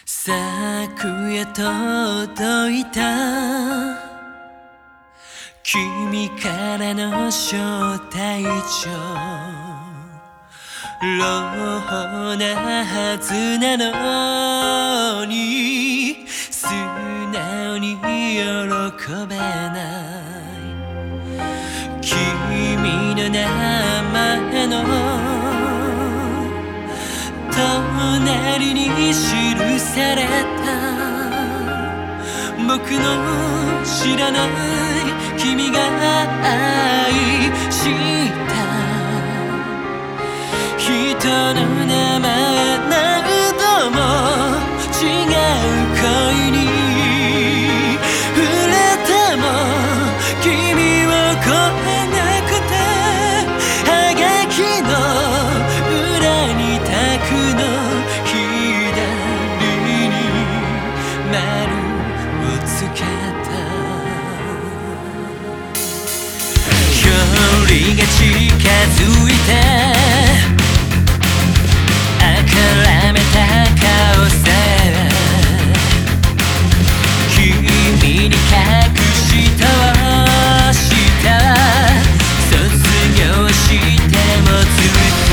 昨夜届いた君からの招待状、朗なはずなのに素直に喜べない。君の名前の隣に記された僕の知らない君が愛した人の名前、何度も違う恋に触れても君を超えなくて、はがきの裏にタクの左に丸をつけた。距離が近づいて諦めた顔さえ君に隠し通した卒業してもずっと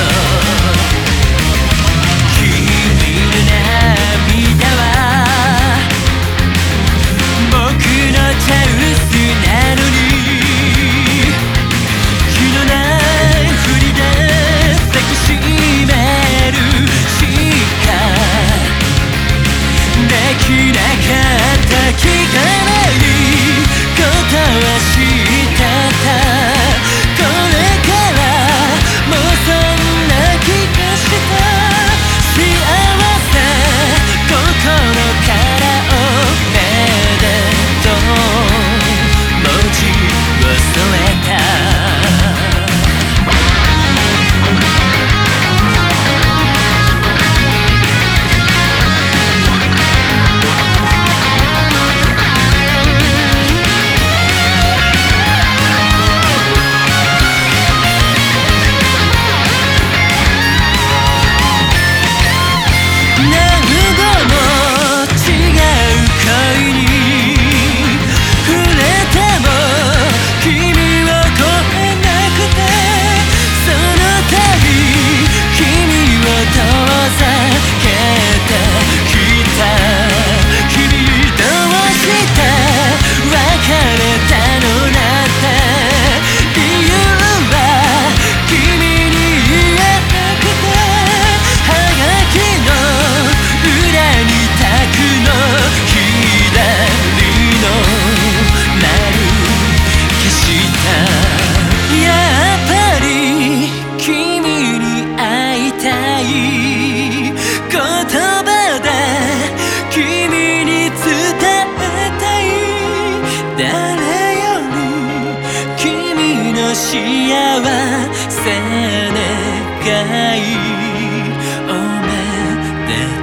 君の涙は僕のチャンスなのに気のないふりで抱きしめるしかできなかった。聞かないことは知ってた。これからもうそんな気がした。幸せ心からおめでとう文字を添えた。幸せ願いおめで